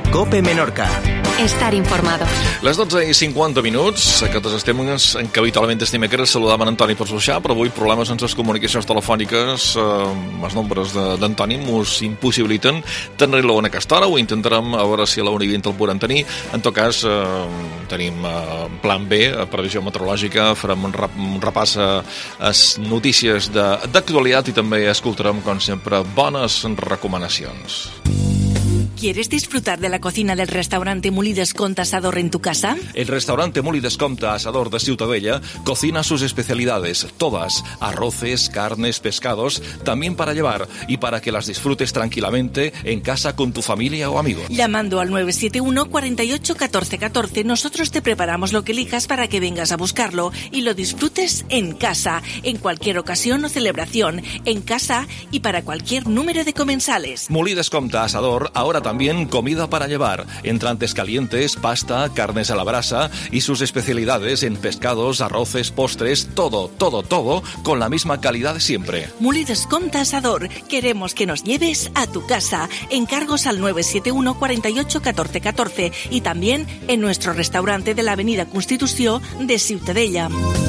COPE Menorca. Estar informado. Les 12:50, aquests temes en què habitualment estem que saludàvem Antoni per Soixà, però avui problemes en les comunicacions telefòniques, els nombres d'Antoni mos impossibiliten tenir-lo en aquesta hora. Ho intentarem a veure si a la 1:20 el podrem tenir. En tot cas, tenim plan B, previsió meteorològica, farem un repàs a les notícies d'actualitat i també escoltarem, com sempre, bones recomanacions. ¿Quieres disfrutar de la cocina del restaurante Molí Descompte Asador en tu casa? El restaurante Molí Descompte Asador de Ciutadella cocina sus especialidades, todas, arroces, carnes, pescados, también para llevar y para que las disfrutes tranquilamente en casa con tu familia o amigos. Llamando al 971 48 14 14, nosotros te preparamos lo que elijas para que vengas a buscarlo y lo disfrutes en casa, en cualquier ocasión o celebración, en casa y para cualquier número de comensales. Molí Descompte Asador, ahora también comida para llevar, entrantes calientes, pasta, carnes a la brasa y sus especialidades en pescados, arroces, postres, todo, con la misma calidad de siempre. Molí Descompte Asador, queremos que nos lleves a tu casa. Encargos al 971 48 14 14 y también en nuestro restaurante de la Avenida Constitución de Ciutadella.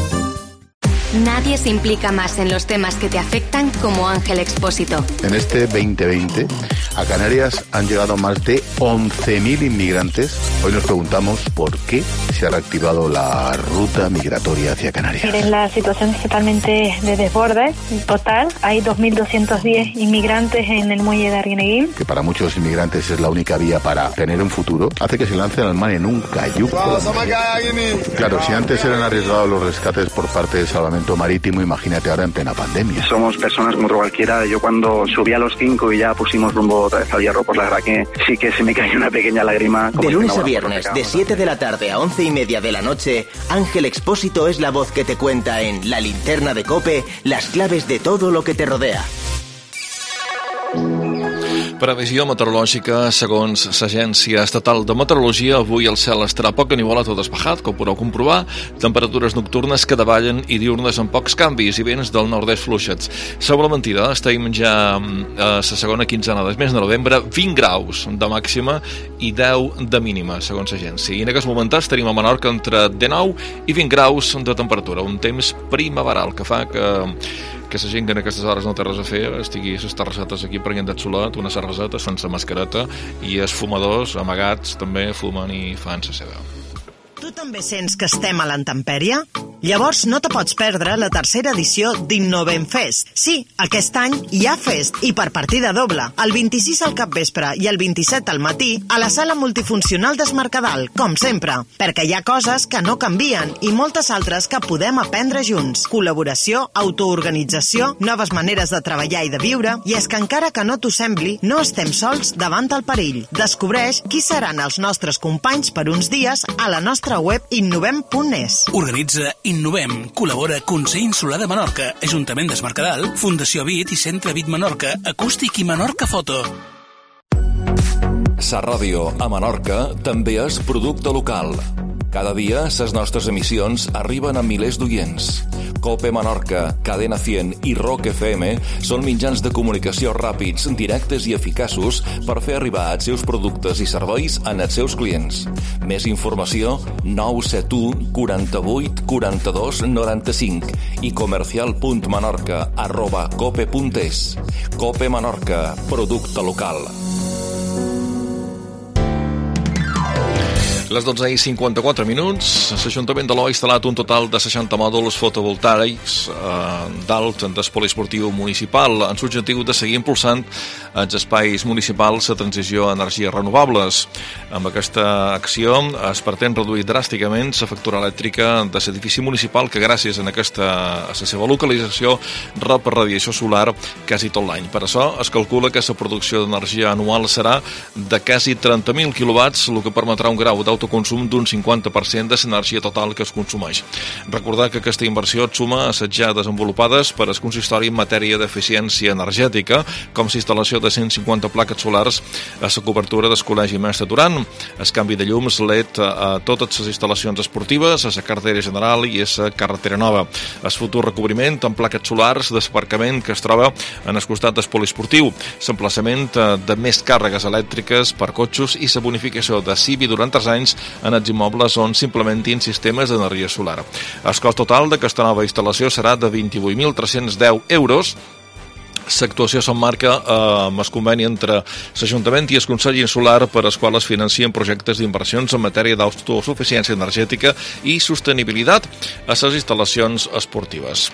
Nadie se implica más en los temas que te afectan como Ángel Expósito. En este 2020, a Canarias han llegado más de 11.000 inmigrantes. Hoy nos preguntamos por qué se ha reactivado la ruta migratoria hacia Canarias. Miren, la situación es totalmente de desborde total. Hay 2.210 inmigrantes en el muelle de Arguineguín. Que para muchos inmigrantes es la única vía para tener un futuro, hace que se lancen al mar en un cayuco. Claro, si antes eran arriesgados los rescates por parte de Salvamento Marítimo, imagínate ahora en plena pandemia. Somos personas como cualquiera. Yo cuando subí a los 5 y ya pusimos rumbo otra vez al Hierro, pues la verdad que sí que se me cayó una pequeña lágrima. De lunes a viernes, de 7 de la tarde a 11:30 de la noche, Ángel Expósito es la voz que te cuenta en La Linterna de COPE las claves de todo lo que te rodea. Previsió meteorològica, segons l'Agència Estatal de Meteorologia, avui el cel estarà poc anivolat o despejat, com podeu comprovar, temperatures nocturnes que davallen i diurnes amb pocs canvis i vents del nord-est fluixets. Sobre la mentida, estem ja a la segona quinzena del mes de novembre, 20 graus de màxima i 10 de mínima, segons l'agència. I en aquests moments tenim a Menorca entre 19 i 20 graus de temperatura, un temps primaveral que fa que la gent que en aquestes hores no té res a fer estigui a les terrassetes aquí prenent de solet, una cerveseta sense mascareta, i els fumadors amagats també fumen i fan la seva. Tu també sents que estem a l'intempèrie? Llavors no te pots perdre la tercera edició d'Innovem Fest. Sí, aquest any hi ha fest i per partida doble. El 26 al capvespre i el 27 al matí a la sala multifuncional d'Es Mercadal, com sempre. Perquè hi ha coses que no canvien i moltes altres que podem aprendre junts. Col·laboració, autoorganització, noves maneres de treballar i de viure, i és que encara que no t'ho sembli, no estem sols davant el perill. Descobreix qui seran els nostres companys per uns dies a la nostra web innovem.es. Organitza Innovem. Col·labora Consell Insular de Menorca, Ajuntament d'Es Mercadal, Fundació Vit i Centre Vit Menorca, Acústic i Menorca Foto. Sa ràdio a Menorca també és producte local. Cada dia, les nostres emissions arriben a milers d'oients. COPE Menorca, Cadena 100 i Rock FM són mitjans de comunicació ràpids, directes i eficaços per fer arribar els seus productes i serveis als seus clients. Més informació, 971 48 42 95 i comercial.menorca@cope.es. COPE Menorca, producte local. Les 12:54, l'Ajuntament de l'O ha instal·lat un total de 60 mòduls fotovoltaics dalt del poliesportiu municipal, amb l'objectiu de seguir impulsant als espais municipals la transició a energies renovables. Amb aquesta acció es pretén reduir dràsticament la factura elèctrica de l'edifici municipal, que gràcies a la seva localització rep radiació solar quasi tot l'any. Per això es calcula que la producció d'energia anual serà de quasi 30.000 quilowatts, el que permetrà un grau d'autonomia l'autoconsum d'un 50% de l'energia total que es consumeix. Recordar que aquesta inversió et suma a les ja desenvolupades per al consistori en matèria d'eficiència energètica, com l'instal·lació de 150 plaques solars a la cobertura del Col·legi Mestre Duran, el canvi de llums LED a totes les instal·lacions esportives, a la carretera general i a la carretera nova, el futur recobriment amb plaques solars d'aparcament que es troba en el costat del poliesportiu, l'emplaçament de més càrregues elèctriques per cotxos i la bonificació de CIBI durant 3 anys en els immobles on s'implementin sistemes d'energia solar. El cost total d'aquesta nova instal·lació serà de 28.310 euros. L'actuació s'emmarca amb el conveni entre l'Ajuntament i el Consell Insular per als quals es financien projectes d'inversions en matèria d'autosuficiència energètica i sostenibilitat a les instal·lacions esportives.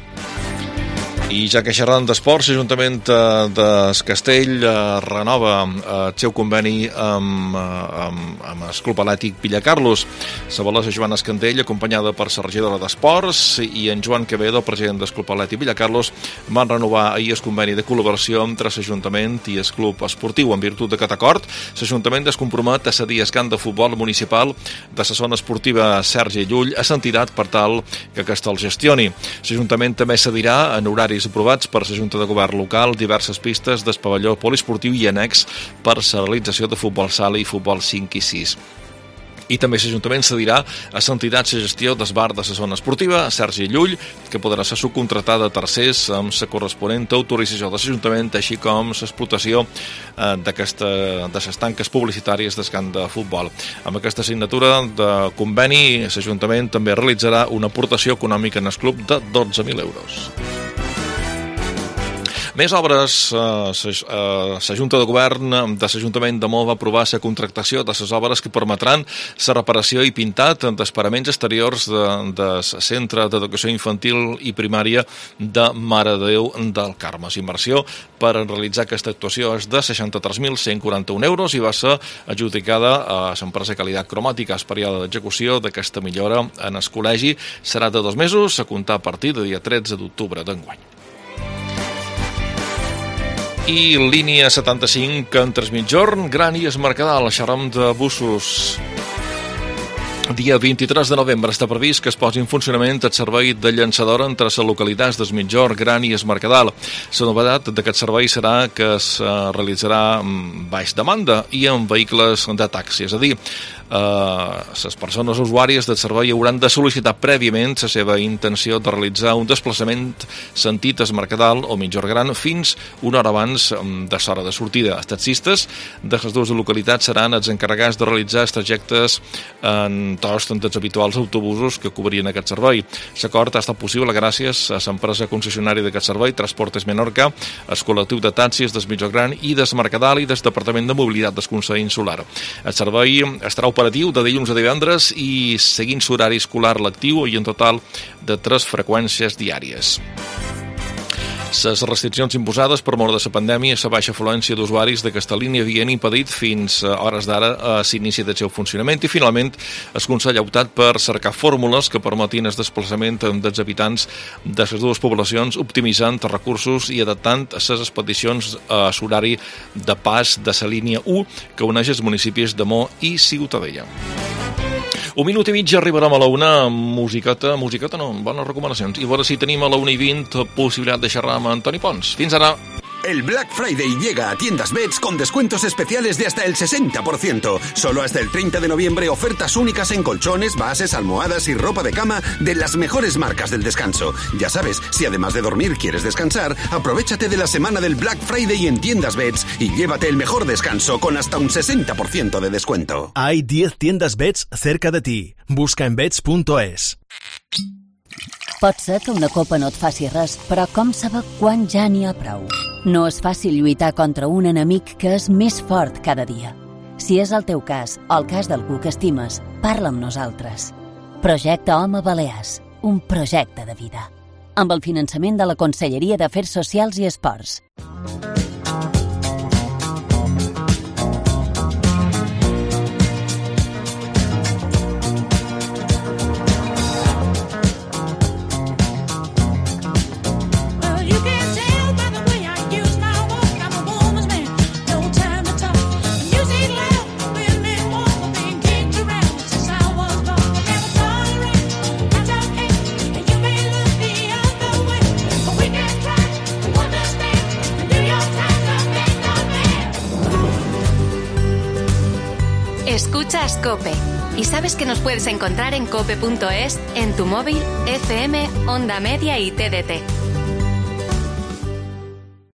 I ja que xerrant d'esports, l'Ajuntament de Castell renova el seu conveni amb el Club Atlètic Villacarlos. La balesa Joana Escandell, acompanyada per la regidora d'Esports i en Joan Quevedo, president del Club Atlètic Villacarlos, van renovar ahir el conveni de col·laboració entre l'Ajuntament i el Club Esportiu. En virtut d'aquest acord, l'Ajuntament es compromet a cedir el camp de futbol municipal de la zona esportiva Sergi Llull a l'entitat per tal que aquesta el gestioni. L'Ajuntament també cedirà en horaris aprovats per la Junta de Govern local diverses pistes del pavelló poliesportiu i annex per la realització de futbol sala i futbol 5 i 6. I també l'Ajuntament cedirà a l'entitat la gestió del bar de la zona esportiva, Sergi Llull, que podrà ser subcontratada a tercers amb la corresponent autorització de l'Ajuntament, així com l'explotació de les tanques publicitàries del camp de futbol. Amb aquesta signatura de conveni, l'Ajuntament també realitzarà una aportació econòmica en el club de 12.000 euros. Més obres. La Junta de Govern de l'Ajuntament de Maó va aprovar la contractació de les obres que permetran la reparació i pintat dels paraments exteriors del Centre d'Educació Infantil i Primària de Mare de Déu del Carme. La inversió per realitzar aquesta actuació és de 63.141 euros i va ser adjudicada a l'empresa Qualitat Cromàtica. El període d'execució d'aquesta millora en el col·legi serà de 2 mesos, a comptar a partir del dia 13 d'octubre d'enguany. I línia 75 en Transmitjorn, Gran i Es Mercadal, xerram de busos. Dia 23 de novembre està previst que es posi en funcionament el servei de llançadora entre les localitats de Migjorn, Gran i Es Mercadal. La novetat d'aquest servei serà que es realitzarà baix demanda i amb vehicles de taxi, és a dir, les persones usuàries del servei hauran de sol·licitar prèviament la seva intenció de realitzar un desplaçament sentit Es Mercadal o Migjorn Gran fins una hora abans de l'hora de sortida. Els taxistes de les dues localitats seran els encarregats de realitzar els trajectes en tots dels habituals autobusos que cobrien aquest servei. L'acord ha estat possible gràcies a l'empresa concessionària d'aquest servei, Transportes Menorca, el col·lectiu de taxis del Migjorn Gran i del Mercadal i del Departament de Mobilitat del Consell Insular. El servei estarà operatiu de dilluns a divendres i seguint l'horari escolar lectiu i en total de 3 freqüències diàries. Les restriccions imposades per mort de la pandèmia i la baixa afluència d'usuaris d'aquesta línia havien impedit fins a hores d'ara l'inici del seu funcionament i finalment el Consell ha optat per cercar fórmules que permetin el desplaçament dels habitants de les dues poblacions, optimitzant recursos i adaptant les expedicions a l'horari de pas de la línia 1 que uneix els municipis de Maó i Ciutadella. 1 minut i mig ja arribarem a la 1, musiqueta no, bones recomanacions. I a veure si tenim a la 1:20 possibilitat de xerrar amb Antoni Pons. Fins ara! El Black Friday llega a Tiendas Beds con descuentos especiales de hasta el 60%. Solo hasta el 30 de noviembre ofertas únicas en colchones, bases, almohadas y ropa de cama de las mejores marcas del descanso. Ya sabes, si además de dormir quieres descansar, aprovéchate de la semana del Black Friday en Tiendas Beds y llévate el mejor descanso con hasta un 60% de descuento. Hay 10 Tiendas Beds cerca de ti. Busca en beds.es. Pot ser que una copa no et faci res, però com saber quan ja n'hi ha prou? No és fàcil lluitar contra un enemic que és més fort cada dia. Si és el teu cas, o el cas d'algú que estimes, parla amb nosaltres. Projecte Home Balears, un projecte de vida. Amb el finançament de la Conselleria d'Afers Socials i Esports. escuchas COPE. Y sabes que nos puedes encontrar en cope.es, en tu móvil, FM, Onda Media y TDT.